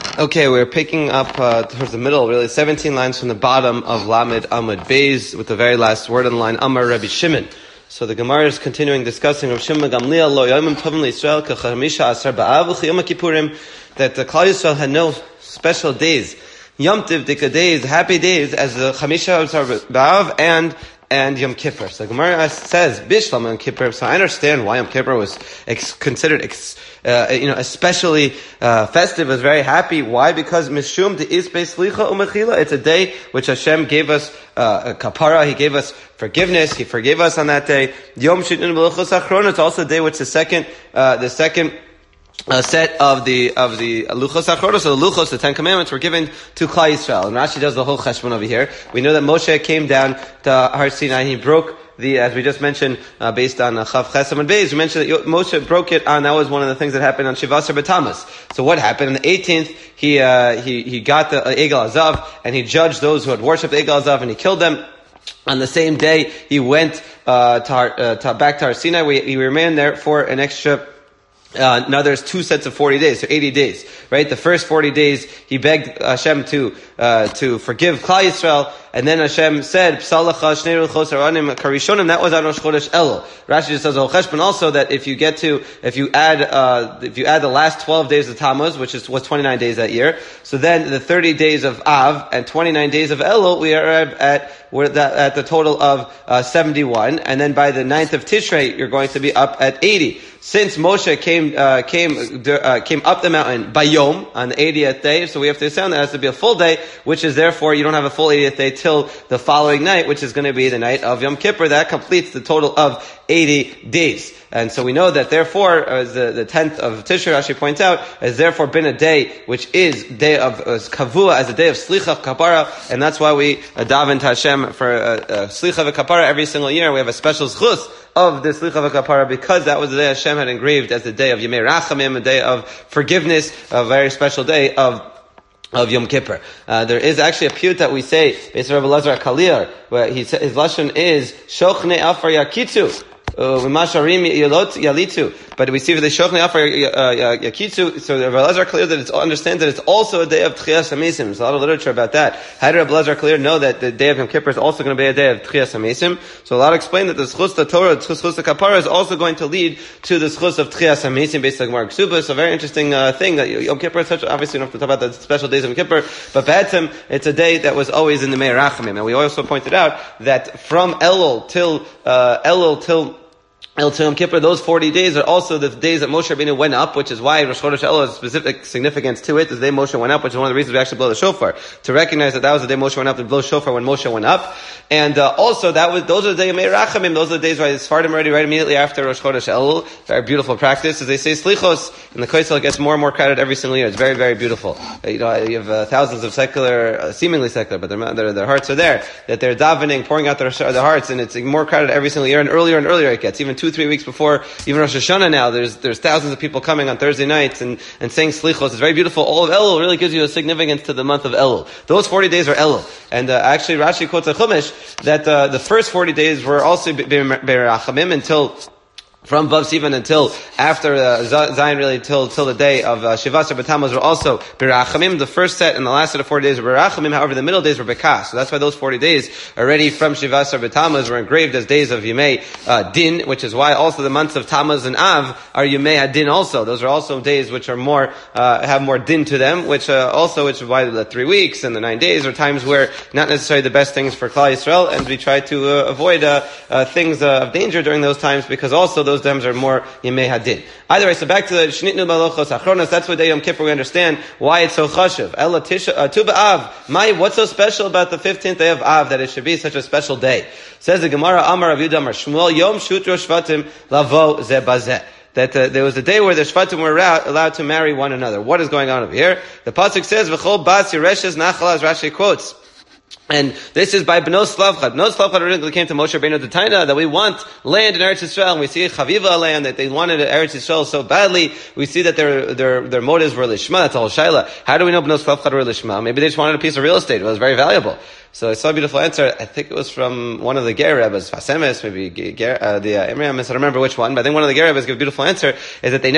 Okay, we're picking up towards the middle, really 17 lines from the bottom of Lamed Amud Beis, with the very last word on the line, Amar Rabbi Shimon. So the Gemara is continuing discussing Rabbi Shimon Gamliel, Lo Yomim Tovim L'Yisrael K'Chamisha Asar Ba'av U'Chiyom HaKippurim, that the Klal Yisrael had no special days, Yom Tiv Dika days, happy days, as the Chamisha Asar Ba'av and Yom Kippur. So the Gemara says, Bishlam Yom Kippur. So I understand why Yom Kippur was considered especially festive, was very happy. Why? Because Mishum De'is Be'Slicha U'Mechila. It's a day which Hashem gave us a kapara. He gave us forgiveness. He forgave us on that day. Yom Shitnun B'Luchos Achron. It's also a day which the second set of the Luchos Achronos, so the Luchos, the Ten Commandments, were given to Klal Yisrael. And Rashi does the whole cheshbon over here. We know that Moshe came down to Har Sinai and he broke as we just mentioned, based on Chav Chesam and Beis, we mentioned that Moshe broke it on, that was one of the things that happened on Shivasar B'Tammuz. So what happened? On the 18th, he got the Egel Azav, and he judged those who had worshipped the Egel Azav, and he killed them. On the same day, he went back to Har Sinai. He remained there for an extra now there's two sets of 40 days, so 80 days, right? The first 40 days, he begged Hashem to forgive Klal Yisrael, and then Hashem said, Psalacha Shnei Luchos Haranim Karishonim, that was on Rosh Chodesh Elul. Rashi just says, but also that if you add the last 12 days of Tammuz, which was 29 days that year, so then the 30 days of Av and 29 days of Elul, we are at the total of 71, and then by the 9th of Tishrei, you're going to be up at 80. Since Moshe came up the mountain by Yom on the 80th day, so we have to assume that it has to be a full day, which is therefore you don't have a full 80th day till the following night, which is going to be the night of Yom Kippur. That completes the total of 80 days. And so we know that therefore, as the 10th of Tishrei, Rashi points out, has therefore been a day which is day of Kavua, as a day of Slicha Kapara, and that's why we daven to Hashem for Slicha Kapara every single year. We have a special zchus of the Slicha Kapara because that was the day Hashem had engraved as the day of Yemei Rachamim, a day of forgiveness, a very special day of Yom Kippur. There is actually a piyut that we say, based on Rabbi Elazar Kalir, where his lashon is, Shochne Afar Yakitzu. But we see for the Shochne Afar Yakitzu, so Rabbi Elazar Kalir understands that it's also a day of Tchias HaMesim. There's a lot of literature about that. How did Rabbi Elazar Kalir know that the day of Yom Kippur is also going to be a day of Tchias HaMesim? So a lot explain that the Schus the Torah, the Schus the Kapara is also going to lead to the Schus of Tchias HaMesim based on Gemara Ksubah. So a very interesting thing that Yom Kippur is such, obviously we don't have to talk about the special days of Yom Kippur, but B'atzim, it's a day that was always in the Meir Rachamim. And we also pointed out that from Elul till El Yom Kippur, those 40 days are also the days that Moshe Rabbeinu went up, which is why Rosh Chodesh Elul has specific significance to it. Is the day Moshe went up, which is one of the reasons we actually blow the shofar, to recognize that was the day Moshe went up, to blow shofar when Moshe went up. And also those are the days of Meir Rachamim, those are the days why the Sfardim already right immediately after Rosh Chodesh Elul. Very beautiful practice. As they say, Slichos, and the Kosel gets more and more credit every single year. It's very, very beautiful. You have thousands of secular, seemingly secular, but their hearts are there, that they're davening, pouring out their hearts, and it's more credit every single year, and earlier it gets, even 2-3 weeks before even Rosh Hashanah now, there's thousands of people coming on Thursday nights and saying Slichos. It's very beautiful. All of Elul really gives you a significance to the month of Elul. Those 40 days are Elul. And actually Rashi quotes a Chumash that the first 40 days were also Berachamim until from Vav Sivan until after Zion, really till the day of Shivasar B'Tammuz were also Berachamim. The first set and the last set of 40 days were Berachamim. However, the middle days were Bekas. So that's why those 40 days already from Shivasar B'Tammuz were engraved as days of Yemei Din, which is why also the months of Tammuz and Av are Yemei Adin also. Those are also days which are more have more din to them, which is why the 3 weeks and the 9 days are times where not necessarily the best things for Klal Yisrael, and we try to avoid things of danger during those times, because also those times are more Yemei Hadin. Either way, so back to the Shnitnu B'Luchos Achronos, that's what day Yom Kippur we understand why it's so chashuv. Ela Tisha Tu B'Av. What's so special about the 15th day of Av that it should be such a special day? Says the Gemara, Amar Rav Yehuda Amar Shmuel, Yom Shutro Shvatim Lavo Ze Bazeh. That there was a day where the Shvatim were allowed to marry one another. What is going on over here? The pasuk says, V'chol Bas Yereshes Nachal, as Rashi quotes. And this is by B'nos Slavcha. B'nos Slavcha originally came to Moshe Rabbeinu the Taina that we want land in Eretz Yisrael, and we see Chaviva land, that they wanted Eretz Yisrael so badly. We see that their motives were Lishma. That's all Shaila. How do we know B'nos Slavcha were Lishma? Maybe they just wanted a piece of real estate. It was very valuable. So I saw a beautiful answer. I think it was from one of the Ger Rebbes, Fasemes, maybe the Imriamis. I don't remember which one, but I think one of the Ger Rebbes gave a beautiful answer. Is that they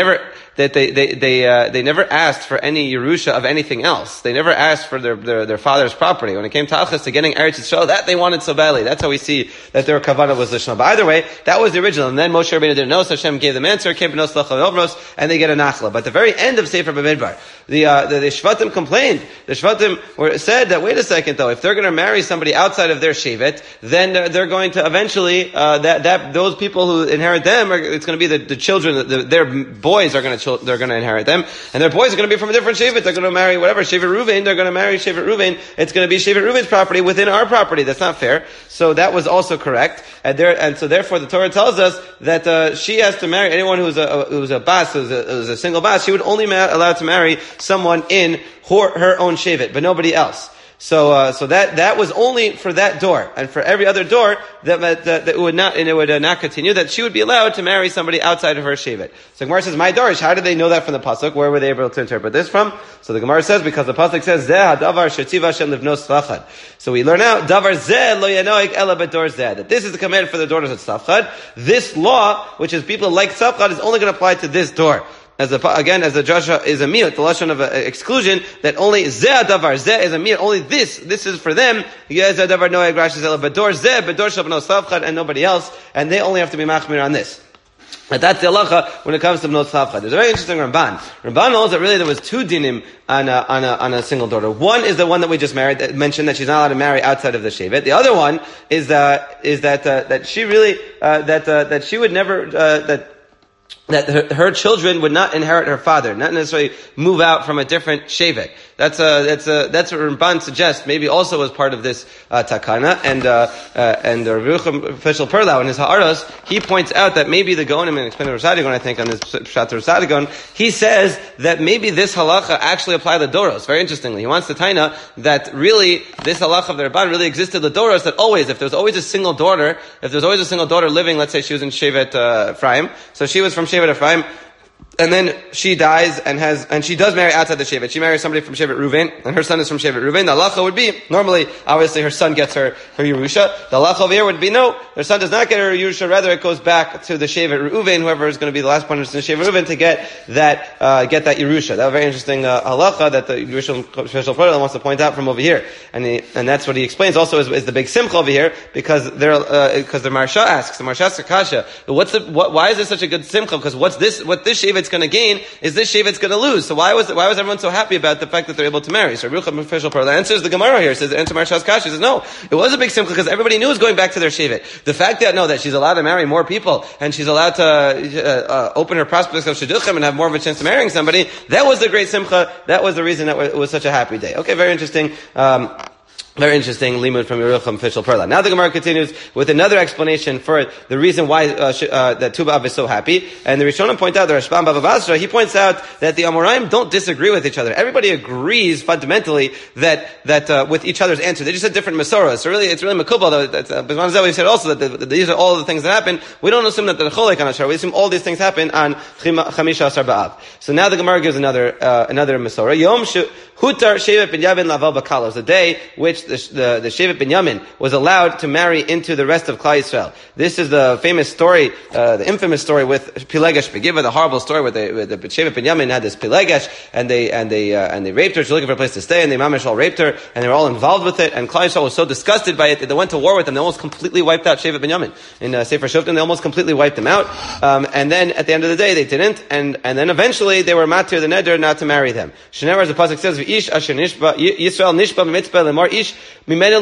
never asked for any Yerusha of anything else. They never asked for their father's property. When it came to Achas, to getting Eretz Yisrael, that they wanted so badly. That's how we see that their kavanah was lishma. But either way, that was the original. And then Moshe Rabbeinu didn't know, so Hashem gave them answer. Came Benos Lachal Ovros, and they get a nachla. But at the very end of Sefer Bamidbar, the Shvatim complained. The Shvatim said that, wait a second though, if they're going to marry somebody outside of their Shevet, then they're going to eventually, those people who inherit them, it's going to be the children, their boys they're going to inherit them, and their boys are going to be from a different Shevet. They're going to marry whatever, Shevet Ruvain, they're going to marry Shevet Ruvain. It's going to be Shevet Ruvain's property within our property. That's not fair. So that was also correct. And so therefore the Torah tells us that, she has to marry anyone who's a bas, who's a single bas. She would only allowed to marry someone in her own Shevet, but nobody else. So that was only for that door, and for every other door that it would not continue. That she would be allowed to marry somebody outside of her shevet. So the Gemara says, "My dorish." How did they know that from the pasuk? Where were they able to interpret this from? So the Gemara says, because the pasuk says, "Zeh hadavar shetiva Hashem livnos tzlachad." So we learn out davar zeh lo yanoik ela bedor zeh. That this is the command for the daughters of tzlachad. This law, which is people like tzlachad, is only going to apply to this door. As the drasha is a miyut, the lashon of exclusion, that only zeh davar, zeh is a miyut, only this is for them. Zeh davar noeg rashi zeh bedor zeh, bedor shel bnos tzlachad, and nobody else, and they only have to be machmir on this. But that's the halacha when it comes to bnos tzlachad. There's a very interesting Ramban. Ramban knows that really there was two dinim on a single daughter. One is the one that we just mentioned, that she's not allowed to marry outside of the shevet. The other one is that she really that she would never that her children would not inherit her father, not necessarily move out from a different shevet. That's what Ramban suggests. Maybe also as part of this takana, and the Rabbi Yochanan Fishel Perlau in his Ha'aros, he points out that maybe the Gaonim and explained Rosh Hadigon, I think on this Pshat Rosh Hadigon, he says that maybe this halacha actually applied to the Doros. Very interestingly, he wants to taina that really this halacha of the Rabban really existed the Doros, that always, if there's always a single daughter living, let's say she was in Shevet Ephraim, so she was from Shevet Ephraim, and then she dies and she does marry outside the Shevet. She marries somebody from Shevet Ruvain, and her son is from Shevet Ruvain. The halacha would be, normally, obviously, her son gets her Yerusha. The halacha over here would be, no, her son does not get her Yerusha, rather it goes back to the Shevet Ruvain, whoever is going to be the last one in the Shevet Ruvain, to get that Yerusha. That's a very interesting halacha that the Yerusha Special Protocol wants to point out from over here. And that's what he explains also is the big simcha over here, because the Marsha asks, the Marsha asks Akasha, why is this such a good simcha? Because what this Shevet's going to gain is this Shevet's going to lose. So why was everyone so happy about the fact that they're able to marry? So Rabbi Yochanan official part answers the Gemara here. Says answer Marsha's Kasha. Says no, it was a big simcha because everybody knew it was going back to their Shevet. The fact that she's allowed to marry more people and she's allowed to open her prospects of shidduchim and have more of a chance of marrying somebody, that was the great simcha. That was the reason that it was such a happy day. Okay, very interesting. Very interesting limud from Yerucham Fishel Perla. Now the Gemara continues with another explanation for the reason why that Tu B'Av is so happy. And the Rishonim point out, the Rashbam Bava Basra, he points out that the Amoraim don't disagree with each other. Everybody agrees fundamentally that with each other's answer. They just had different Masoras. So really, it's really Makubal, though. But we said also that these are all the things that happen. We don't assume that the Cholek on Ashar. We assume all these things happen on Chamisha Asar B'Av. So now the Gemara gives another Masora. Yom Hutar Shevet Binyamin Laval Bakalos, the day which the Shevet Binyamin was allowed to marry into the rest of Klal Yisrael. This is the famous story, the infamous story with Pilegesh Begiva, the horrible story where the Shevet Binyamin had this Pilegesh, and they raped her. She was looking for a place to stay, and they mamish all raped her, and they were all involved with it. And Klal Yisrael was so disgusted by it that they went to war with them. They almost completely wiped out Shevet Binyamin in Sefer Shoftim. They almost completely wiped them out. And then at the end of the day, they didn't. And then eventually they were matir the neder not to marry them. Shneimar, as the pasuk says, "V'ish asher nishba Yisrael nishba mitzvah lemar ish." So they made a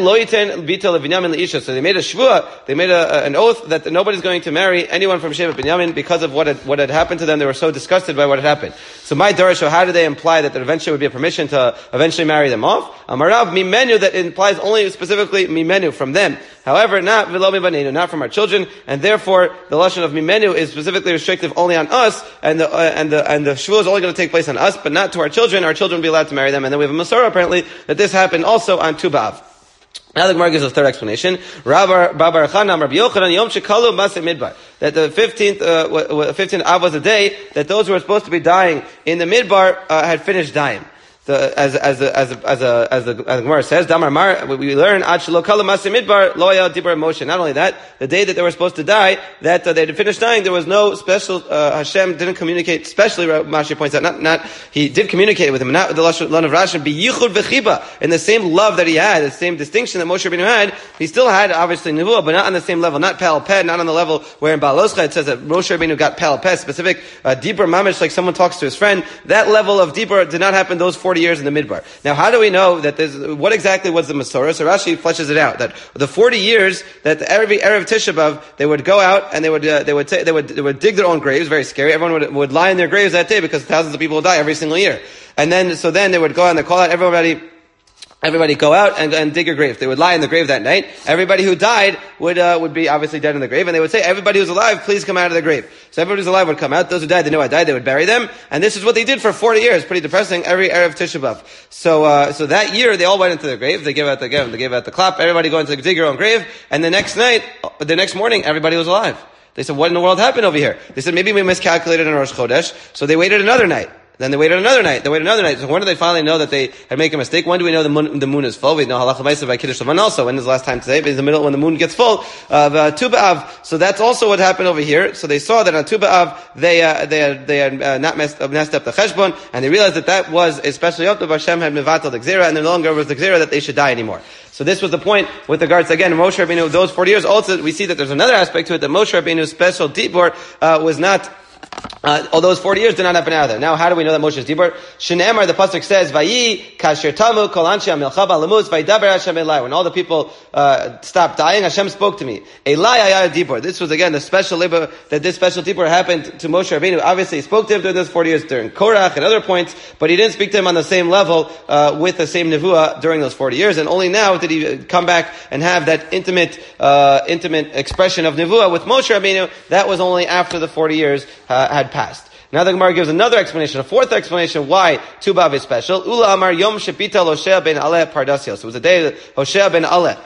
shvua, they made an oath that nobody's going to marry anyone from Shevet Binyamin because of what had happened to them. They were so disgusted by what had happened. So my Darash, how do they imply that there eventually would be a permission to eventually marry them off? Amarav mimenu, that implies only specifically mimenu from them. However, not v'lo mibanenu, not from our children, and therefore the lashon of mimenu is specifically restrictive only on us, and the shvua is only going to take place on us, but not to our children. Our children will be allowed to marry them, and then we have a Masorah apparently that this happened also on Tu B'Av. Now the Gemara gives a third explanation. Rabbi Chanam, Rabbi Yochanan, Yom Shekalu Maseh Midbar. That the 15th Av was a day that those who were supposed to be dying in the Midbar had finished dying. the Gemara says, Damar Mar, we learn Ad Shelo Kala Maseh Midbar Lo Haya Dibur Moshe. Not only that, the day that they were supposed to die, that they had finished dying, there was no special. Hashem didn't communicate. Especially, Rashi points out, not he did communicate with him, not with the Lashon of Rashi, Biyichud V'chiba, in the same love that he had, the same distinction that Moshe Rabbeinu had. He still had obviously Nevuah, but not on the same level, not Pal Peh, not on the level where in Baloscha it says that Moshe Rabbeinu got Pal Peh, specific Dibur Mamish, like someone talks to his friend. That level of Dibur did not happen those 40 years in the Midbar. Now, how do we know that what exactly was the Masorah? So Rashi fleshes it out, that the 40 years that every Erev Tisha B'Av, they would go out and they would dig their own graves, very scary. Everyone would lie in their graves that day because thousands of people would die every single year. And then they would go out and they call out everybody go out and dig your grave. They would lie in the grave that night. Everybody who died would be obviously dead in the grave, and they would say, everybody who's alive, please come out of the grave. So everybody who's alive would come out. Those who died, they knew I died, they would bury them. And this is what they did for 40 years. Pretty depressing. Every Erev Tisha B'Av. So that year, they all went into their grave. They gave out the clap. Everybody go into dig your own grave. And the next morning, everybody was alive. They said, what in the world happened over here? They said, maybe we miscalculated in Rosh Chodesh. So they waited another night. Then they waited another night. So when did they finally know that they had made a mistake? When do we know the moon is full? We know halacha ma'aseh by Kiddush Lavan also. When is the last time today? But in the middle, when the moon gets full of Tu B'Av. So that's also what happened over here. So they saw that on Tu B'Av they had not messed up the cheshbon, and they realized that was a special Yom Tov. Hashem had mevatel the gzera, and no longer was the gzera that they should die anymore. So this was the point with regards to, again, Moshe Rabbeinu, those 40 years. Also, we see that there's another aspect to it, that Moshe Rabbeinu's special dibur was not. All those 40 years did not happen out there. Now, how do we know that Moshe's dibur? Shneimar, the pasuk says, "Vayi kasher tamu kol anshe hamilchama lemuz vayidaber Hashem elai." When all the people stopped dying, Hashem spoke to me. Elai ayah dibur. This was again the special labor that this special dibur happened to Moshe Rabbeinu. Obviously, he spoke to him during those 40 years during Korach and other points, but he didn't speak to him on the same level with the same nevuah during those 40 years. And only now did he come back and have that intimate expression of nevuah with Moshe Rabbeinu. That was only after the 40 years had passed. Now the Gemara gives another explanation, a fourth explanation why Tu B'Av is special. Ula Amar Yom Shepita Hoshea ben Aleh Pardasio. So it was a day that Hoshea ben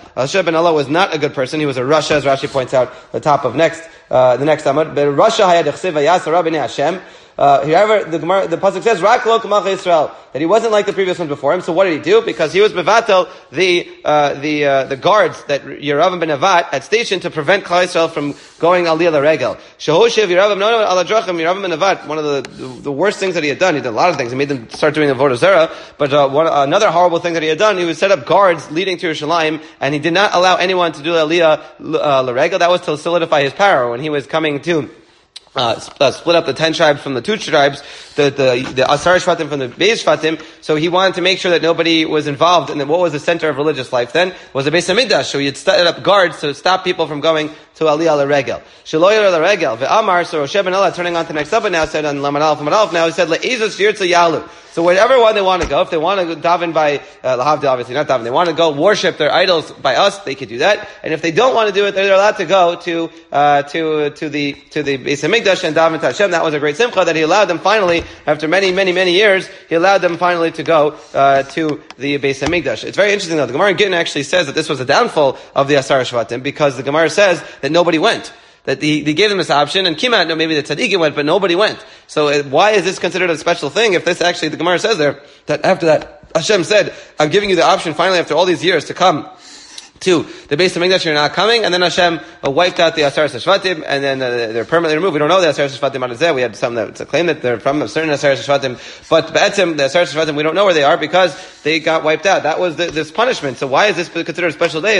Aleh was not a good person. He was a Rasha, as Rashi points out, the top of the next Amud. But Rasha hayad echsev vayas Rabbeinu Hashem. However, the pasuk says, "Rak lo k'malchei Yisrael," that he wasn't like the previous ones before him. So what did he do? Because he was mevatel the guards that Yeravam ben Nevat had stationed to prevent Klal Yisrael from going aliyah l'regel. Shehoshev Yeravam no ala drachim Yeravam ben Nevat. One of the worst things that he had done. He did a lot of things. He made them start doing avodah zarah. But another horrible thing that he had done, he would set up guards leading to Yerushalayim, and he did not allow anyone to do aliyah l'regel. That was to solidify his power when he was coming to. Split up the 10 tribes from the 2 tribes, the Asar Shvatim from the Beis Shvatim. So he wanted to make sure that nobody was involved. And then what was the center of religious life then? Was the Beis Hamikdash. So he had set up guards to stop people from going to Aliyah l'regel. Shelo l'regel. Ve'amar, so Rosh ben Allah, turning on to the next up, now said on Laman Aleph, now he said, Le'ezos shirtza yalu. So wherever one they want to go, if they want to daven by, Lahavdil, obviously not daven, they want to go worship their idols by us, they could do that. And if they don't want to do it, they're allowed to go to the Beis Hamikdash and daven to Hashem. That was a great simcha that he allowed them finally, after many, many, many years, he allowed them finally to go, to the Beis Hamikdash. It's very interesting though. The Gemara in Gittin actually says that this was a downfall of the Asar Shvatim, because the Gemara says that nobody went. That they gave them this option, and Kimat, no, maybe the tzaddikim went, but nobody went. So why is this considered a special thing if this actually, the Gemara says there, that after that, Hashem said, I'm giving you the option finally after all these years to come to the Beis Hamikdash, you're not coming, and then Hashem wiped out the Asar Shvatim, and then they're permanently removed. We don't know the Asar Shvatim on Zeh. We had some that claim that they're from a certain Asar Shvatim, but Be'etzim, the Asar Shvatim, we don't know where they are because they got wiped out. That was this punishment. So why is this considered a special day?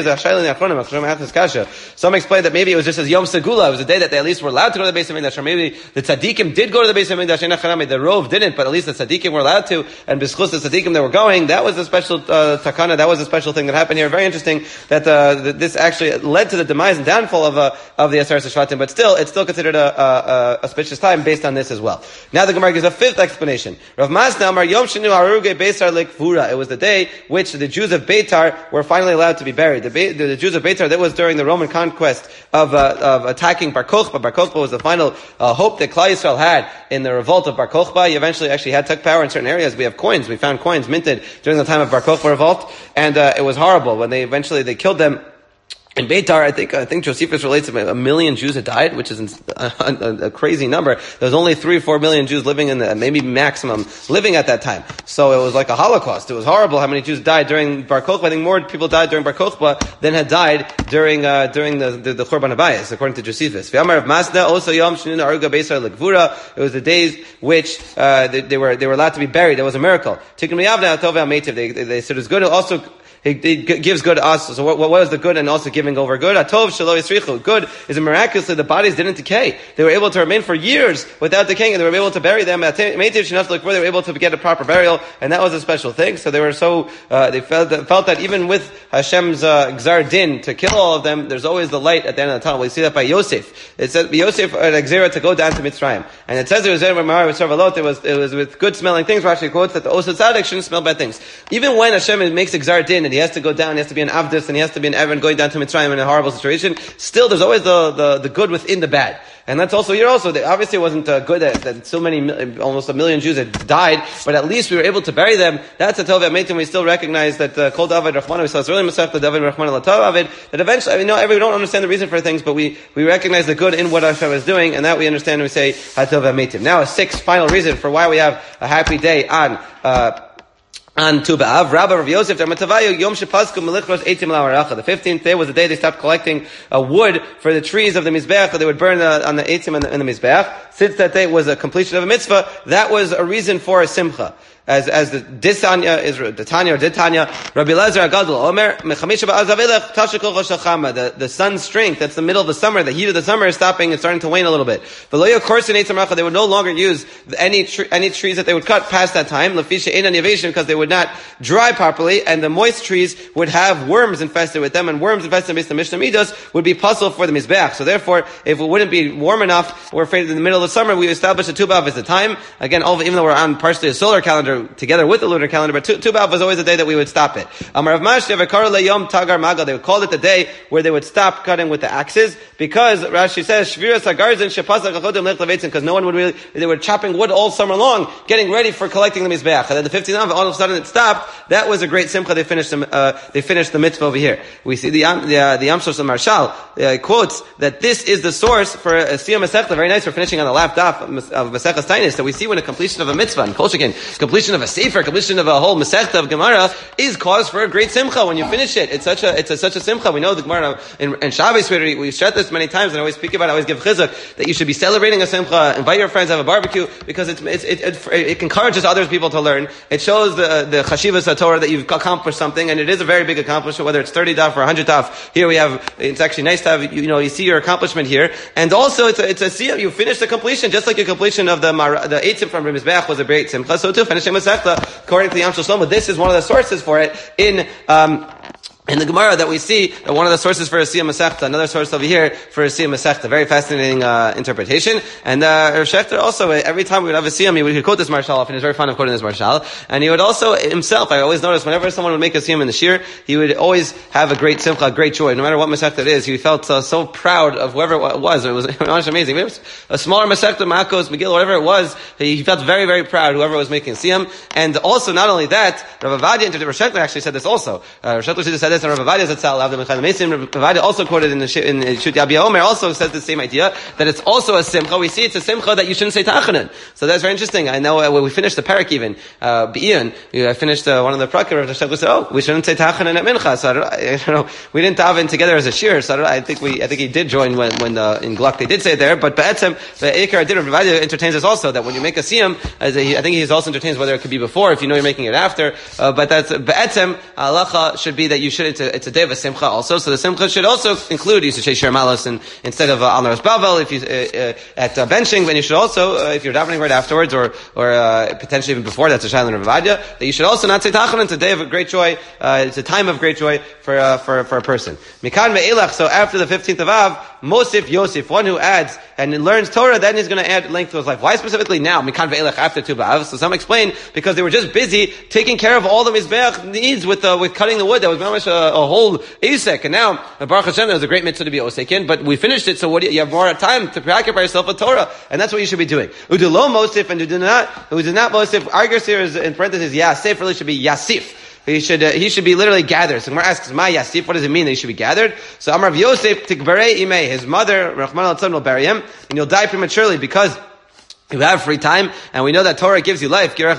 Some explain that maybe it was just as Yom Segula. It was a day that they at least were allowed to go to the Beis Hamikdash, or maybe the tzaddikim did go to the Beis Hamikdash, the Rov didn't, but at least the tzaddikim were allowed to, and b'schus the tzaddikim that were going, that was a special takana, that was a special thing that happened here. Very interesting that this actually led to the demise and downfall of the Asar Shvatim, but still, it's still considered a auspicious time based on this as well. Now the Gemara gives a fifth explanation. Rav Masna Amar Yom Shenu Haruge Beisar Lekvura. It was the day which the Jews of Beitar were finally allowed to be buried. The Jews of Beitar, that was during the Roman conquest of attacking Bar Kokhba. Bar Kokhba was the final hope that Klal Yisrael had in the revolt of Bar Kokhba. He eventually actually took power in certain areas. We have coins. We found coins minted during the time of Bar Kokhba revolt, and it was horrible when they killed them. In Beitar, I think Josephus relates to 1 million Jews had died, which is a crazy number. There was only 3 or 4 million Jews living maybe maximum, living at that time. So it was like a Holocaust. It was horrible how many Jews died during Bar Kokhba. I think more people died during Bar Kokhba than had died during the Churban Habayis, according to Josephus. It was the days which, they were allowed to be buried. It was a miracle. They said it was good. Also, He gives good us. So what was the good and also giving over good? Atov shelo yisrichu. Good is miraculously the bodies didn't decay. They were able to remain for years without decaying, and they were able to bury them. They were able to get a proper burial, and that was a special thing. So they were they felt that even with Hashem's gzar din to kill all of them, there's always the light at the end of the tunnel. We see that by Yosef. It says Yosef had gzera to go down to Mitzrayim, and it says it was with good smelling things. Rashi quotes that the Osad Tzaddik shouldn't smell bad things. Even when Hashem makes a gzar din and he has to go down, he has to be an Avdus, and he has to be an Evan going down to Mitzrayim in a horrible situation, still there's always the good within the bad. And that's also here also. Obviously it wasn't good that so many, almost 1 million Jews had died, but at least we were able to bury them. That's a Tov Yametim. We still recognize that Kol David Rachman, we saw it's really Masech, the David Rachman Latav, that eventually, we don't understand the reason for things, but we recognize the good in what Hashem is doing, and that we understand and we say HaTov Yametim. Now a sixth final reason for why we have a happy day on Tu B'Av, Rabbi Rav Yosef, Yom Shepasku Melichros Eitim L'Amaracha. The 15th day was the day they stopped collecting wood for the trees of the Mizbeach that they would burn on the Eitim and the Mizbeach. Since that day was a completion of a mitzvah, that was a reason for a simcha. As the Disanya is the Tanya or Ditanya, Rabbi Lezer Agadol Omer Mechamisha Ba'azavilech Tashikol Choshachama. The sun's strength, that's the middle of the summer, the heat of the summer is stopping and starting to wane a little bit. Veloya Korsin Eitzim Racha, they would no longer use any trees that they would cut past that time, Lefisha Ein Anivation, because they would not dry properly, and the moist trees would have worms infested with them, and worms infested with the Mishnah Midos would be puzzle for the Mizbeach. So therefore, if it wouldn't be warm enough, we're afraid in the middle of the summer, we established a Tu B'Av as the time. Again, even though we're on partially a solar calendar, together with the lunar calendar, but Tu B'Av was always the day that we would stop it. Amar Rav Mashya v'kar le'yom tagar maga. They would call it the day where they would stop cutting with the axes, because Rashi says shviras hagarzin shepasak achodim lech levetzin, because no one would really. They were chopping wood all summer long, getting ready for collecting the mizbeach. And then the 15th of all of a sudden it stopped. That was a great simcha. They finished the mitzvah over here. We see the Yamsos of Marshal quotes that this is the source for a Siyam Masechta. Very nice for finishing on the lap daf of Masechtas Tainis. That we see when a completion of a mitzvah and Kolshikin, completion of a sefer, completion of a whole Masechta of Gemara is cause for a great simcha when you finish it. It's such a simcha. We know the Gemara in Shabbos, we said this many times, and I always speak about it, I always give chizuk, that you should be celebrating a simcha, invite your friends, have a barbecue, because it encourages other people to learn. It shows the chashivas Torah that you've accomplished something, and it is a very big accomplishment, whether it's 30 daf or 100 daf. Here we have, it's actually nice to have, you see your accomplishment here, and also it's a siyam, you finish the completion, just like your completion of the Eitzim from Mizbeach was a great simcha, so too, finishing Masechta, according to the Yam Shel Shlomo, this is one of the sources for it in the Gemara that we see, that one of the sources for a Siyam Masechta, another source over here for a Siyam Masechta. Very fascinating interpretation. And Rav Shechter also, every time we would have a Siyam, he would quote this Marshal often. He's very fond of quoting this Marshal. And he would also, himself, I always notice, whenever someone would make a Siyam in the Shir, he would always have a great simcha, a great joy. No matter what Masechta it is, he felt so proud of whoever it was. It was amazing. It was a smaller Masechta, Makos, Megillah, whatever it was, he felt very, very proud, whoever was making Siyam. And also, not only that, Rav Avadia, Rav Shechter actually said this also. Rav Shechter said this, and Rav Avadia also quoted in Shut Yabia Omer also says the same idea, that it's also a simcha. We see it's a simcha that you shouldn't say tachanan. So that's very interesting. I know when we finished the parak even, Be'iyun, I finished one of the prakar, we said, we shouldn't say tachanan at mincha. So we didn't daven together as a shir, so I think he did join when in Gluck they did say it there, but Be'etzem, the Eikar did entertains us also, that when you make a siyam, I think he also entertains whether it could be before, if you know you're making it after, but that's, Be'etzem, halacha should be that you should, it's a day of a simcha also, so the simcha should also include, you should say Shir Malas instead of Al Naras Bavel, if you, at benching, then you should also, if you're davening right afterwards, or potentially even before, that's a Shaila and Ravadia, that you should also not say Tachanan. It's a day of great joy, it's a time of great joy for a person. Mikan Me'elach, so after the 15th of Av, Mosif Yosef, one who adds and learns Torah, then he's going to add length to his life. Why specifically now, Mikan Ve'elach, after Tu B'Av? So some explain, because they were just busy taking care of all the Mizbeach needs with cutting the wood. That was very much a whole Isek. And now, Baruch Hashem, there was a great mitzvah to be Osek in, but we finished it, so you have more time to preoccupy yourself with Torah. And that's what you should be doing. Udulo Mosif, and who did not Mosif, Argos here is in parentheses, Yasif, really should be Yasif. he should be literally gathered. So Gemara asks, Ma Yasif, what does it mean that he should be gathered? So Amar Rav Yosef Tikbarei Imei, his mother, Rahman al-Tzon, will bury him, and you'll die prematurely because you have free time, and we know that Torah gives you life. The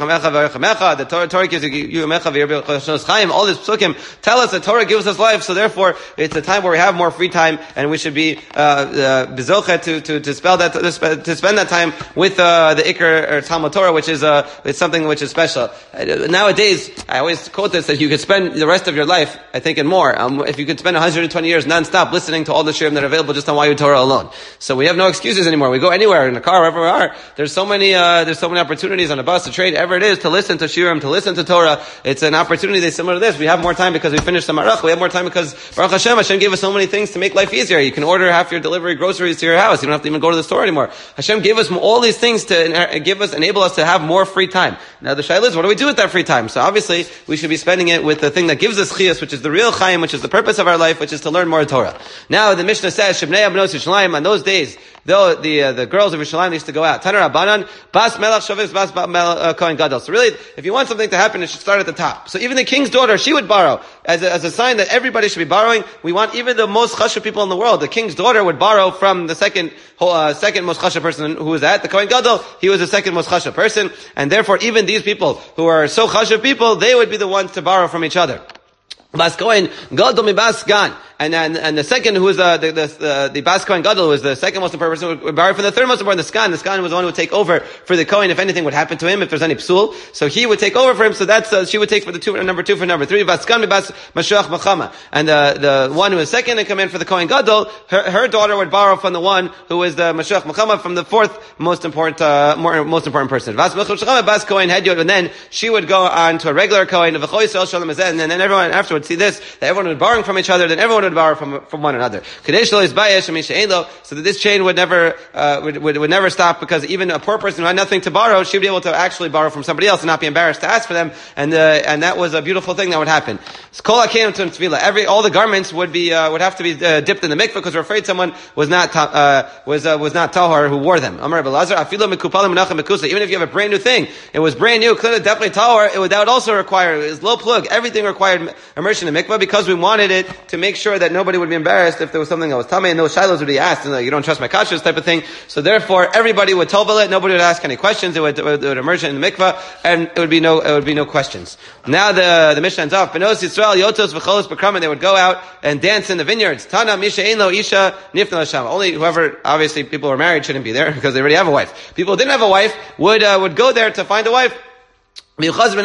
Torah gives you all these psukim tell us that Torah gives us life, so therefore it's a time where we have more free time, and we should be bezocha to spend that time with the Iker or Talmud Torah, which is it's something which is special. Nowadays, I always quote this, that you could spend the rest of your life, I think, and more, if you could spend 120 years non-stop listening to all the shiurim that are available just on YU Torah alone. So we have no excuses anymore. We go anywhere, in the car, wherever we are. There's so many opportunities on a bus, a train, ever it is, to listen to shiurim, to listen to Torah. It's an opportunity that's similar to this. We have more time because we finished the Marach. We have more time because Baruch Hashem gave us so many things to make life easier. You can order half your delivery groceries to your house. You don't have to even go to the store anymore. Hashem gave us all these things to enable us to have more free time. Now the shayla is, what do we do with that free time? So obviously, we should be spending it with the thing that gives us chiyus, which is the real chayim, which is the purpose of our life, which is to learn more Torah. Now the Mishnah says, Shebnei Abnos Yerushalayim, on those days, though the girls of Yerushalayim used to go out. Taner Rabbanan, Bas Melech Shavis, Bas Kohen Gadol. So really, if you want something to happen, it should start at the top. So even the king's daughter, she would borrow. As a sign that everybody should be borrowing, we want even the most chashuv people in the world. The king's daughter would borrow from the second most chashuv person who was at. The Kohen Gadol, he was the second most chashuv person. And therefore, even these people who are so chashuv people, they would be the ones to borrow from each other. Bas Kohen Gadol mi Bas Gan. And the second, who was the Bas Kohen Gadol, was the second most important person, would borrow from the third most important, the Skan. The Skan was the one who would take over for the Kohen if anything would happen to him, if there's any psul. So he would take over for him. So that's she would take for the number two for number three. Bas Skan mi Bas Mashiach Machama. And the one who was second in command for the Kohen Gadol, her daughter would borrow from the one who was the Mashiach Machama, from the fourth most important person. Bas Kohen Hedyot, and then she would go on to a regular Kohen, and then everyone afterwards see this, that everyone would borrow from each other, then everyone would borrow from one another. So that this chain would never stop, because even a poor person who had nothing to borrow, she would be able to actually borrow from somebody else and not be embarrassed to ask for them, and that was a beautiful thing that would happen. All the garments would have to be dipped in the mikveh, because we're afraid someone was not tahor who wore them. Even if you have a brand new thing, it was brand new, definitely tahor, that would also require, it was low plug, everything required immersion in mikveh, because we wanted it to make sure that nobody would be embarrassed if there was something that was tamei, and those shilos would be asked, and you don't trust my kashrus type of thing. So therefore, everybody would tovel it, nobody would ask any questions, it would immerse it in the mikveh, and it would be no questions. Now the Mishnah ends off, Benos Yisrael, Yotos, V'cholos, B'kram, and they would go out and dance in the vineyards. Tana, Misha, Einlo, Isha, Nifna, Lasham. Only whoever, obviously people who are married shouldn't be there, because they already have a wife. People who didn't have a wife would go there to find a wife. Look at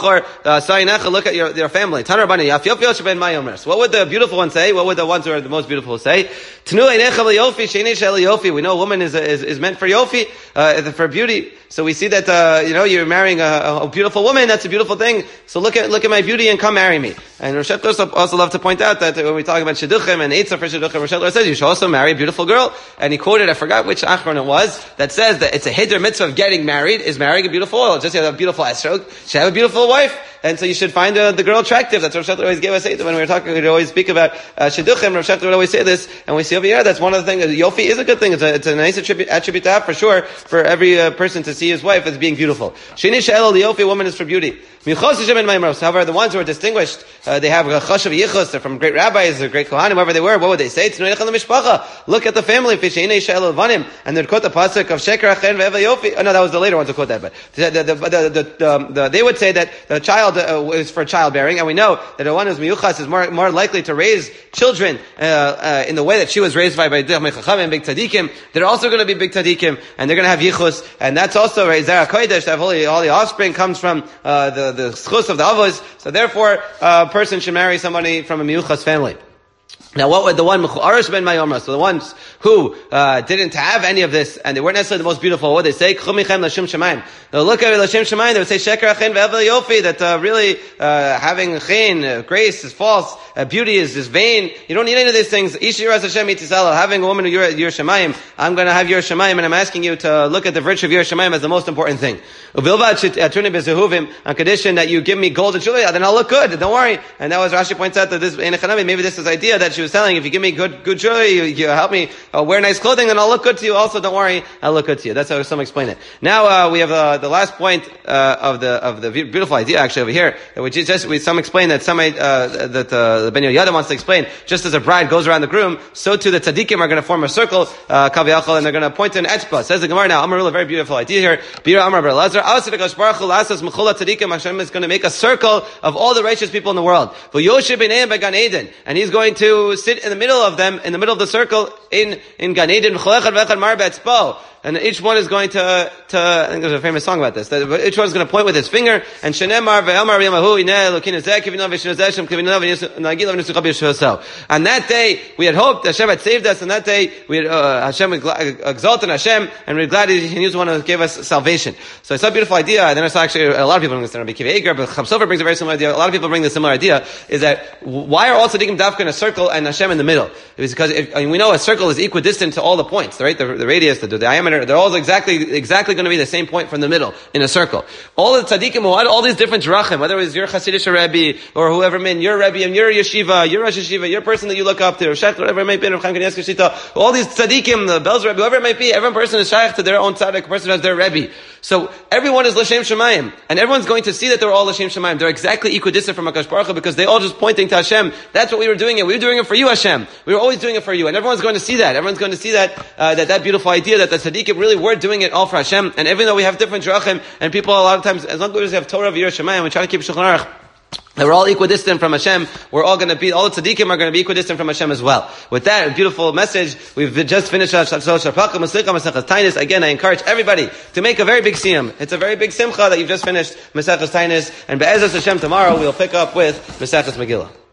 your family. So what would the beautiful ones say? What would the ones who are the most beautiful say? We know a woman is meant for yofi, for beauty. So we see that you're marrying a beautiful woman. That's a beautiful thing. So look at my beauty and come marry me. And Rosh Hashanah also love to point out that when we talk about shidduchim and eitzah for shidduchim, Rosh Hashanah says you should also marry a beautiful girl. And he quoted, I forgot which achron it was, that says that it's a hiddur mitzvah of getting married is marrying a beautiful oil. Just you have a beautiful esrog, should have a beautiful wife. And so you should find the girl attractive. That's what Rosh Hashanah always gave us. When we were talking, we'd always speak about shidduchim. Rosh Hashanah would always say this, and we see over here that's one of the things. Yofi is a good thing. It's a nice attribute to have for sure, for every person to see his wife as being beautiful. Sheni she'el yofi, woman is for beauty. However, the ones who are distinguished, they have a chashav yichus. They're from great rabbis, or great kohanim, whoever they were. What would they say? Look at the family. And they'd quote the pasuk of sheker achen ve'eva yofi. Oh no, that was the later ones who quote that. But they would say that the child is for childbearing, and we know that the one who's miyuchas is more likely to raise children in the way that she was raised by chachamim and big tzaddikim. They're also going to be big tzaddikim, and they're going to have yichus, and that's also zera kodesh. That holy offspring comes from the schus of the avos. So therefore, a person should marry somebody from a miyuchas family. Now, what would the one Mechu'arash ben Mayomra? So the ones who didn't have any of this, and they weren't necessarily the most beautiful, what would they say? Chumichem l'shem shemayim. They'll look at l'shem shemayim. They would say sheker achen ve'evel yofi. That really having chen, grace is false. Beauty is vain. You don't need any of these things. Ish yiras Hashem yitzisal. Having a woman who you're shemayim. I'm going to have your shemayim, and I'm asking you to look at the virtue of your shemayim as the most important thing. Uvilvad on condition that you give me gold and jewelry, then I'll look good. Don't worry. And that was Rashi points out that maybe this is the idea that she was telling, if you give me good jewelry, you help me wear nice clothing, then I'll look good to you. Also, don't worry, I'll look good to you. That's how some explain it. Now we have the last point of the beautiful idea actually over here. That some explain that the Ben Yehoyada wants to explain. Just as a bride goes around the groom, so too the tzaddikim are going to form a circle, kaviyachol, and they're going to point to an etzba. Says the Gemara now. Amarul, a very beautiful idea here. Bira Amar Bar Lazar. Hashem is going to make a circle of all the righteous people in the world. And he's going to sit in the middle of them, in the middle of the circle, in Gan Eden. And each one is going to I think there's a famous song about this. Each one is going to point with his finger, and Shenemar ve'Amar Yamahu Ineh Elokeinu Zeh Kivinav V'Shinozeh Kivinav V'Nagilav V'Nisuchav Yishuasau. And that day, we had hoped Hashem had saved us, and that day, Hashem would exalt in Hashem, and we're glad He was the one who gave us salvation. So it's a beautiful idea, and then I saw actually a lot of people bring this, Rabbi Akiva Eiger, but Chaim Sofer brings a very similar idea. A lot of people bring the similar idea, is that why are all tzaddikim dafka in a circle and Hashem in the middle? It's because we know a circle is equidistant to all the points, right? The radius, the diameter, they're all exactly going to be the same point from the middle in a circle. All the tzaddikim who had all these different drachim, whether it was your Hasidic Rebbe or whoever min, your Rebbe and your yeshiva, your Rosh Yeshiva, your person that you look up to, Shech, whatever it might be, Chaim Kanievsky Shita, all these tzaddikim, the Belz Rebbe, whoever it might be, every person is shaykh to their own tzaddik, a person has their Rebbe. So everyone is l'shem shemayim, and everyone's going to see that they're all l'shem shemayim. They're exactly equidistant from HaKadosh Baruch Hu because they all just pointing to Hashem. That's what we were doing it. We were doing it for you, Hashem. We were always doing it for you, and everyone's going to see that. Everyone's going to see that that beautiful idea that the tzaddikim really were doing it all for Hashem. And even though we have different drachim, and people a lot of times, as long as we have Torah v'yirah shemayim, we try to keep Shulchan Aruch, that we're all equidistant from Hashem, we're all going to be, all the tzaddikim are going to be equidistant from Hashem as well. With that beautiful message, we've just finished Tainis. Again, I encourage everybody to make a very big siyum. It's a very big simcha that you've just finished Maseches Tainis, and Be'ezras Hashem tomorrow we'll pick up with Maseches Megillah.